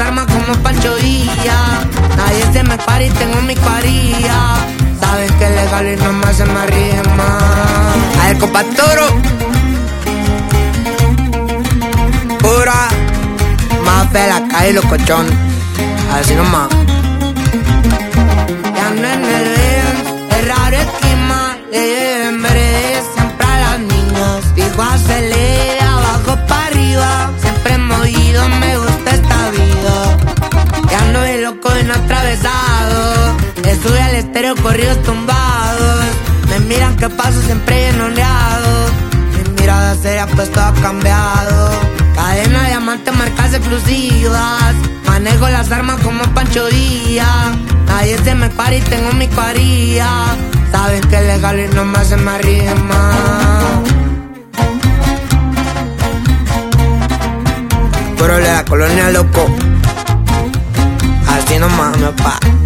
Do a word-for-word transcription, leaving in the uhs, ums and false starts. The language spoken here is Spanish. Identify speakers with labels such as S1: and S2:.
S1: armas como Pancho Villa. Nadie se me para y tengo mi cuadrilla. Sabes que es legal y no más se me rima. A ver, compa Toro. Pura más fea la calle y los colchones. Así nomás. Ya no en el Benz, es raro esquema. Le lleven verdes siempre a las niñas. Dijo acelera, abajo para arriba. Siempre movido, me gusta esta vida. Ya no es loco y no atravesado. Le sube al estéreo corridos tumbados. Me miran que paso siempre bien ondeado. Mi mirada seria pues todo ha cambiado. Cadena, diamante, marcas exclusivas. Manejo las armas como Pancho Villa. Nadie se me para y tengo mi cuadrilla. Saben que es legal y no más se me rima. Puro de la colonia, loco. Así nomás, mi papá.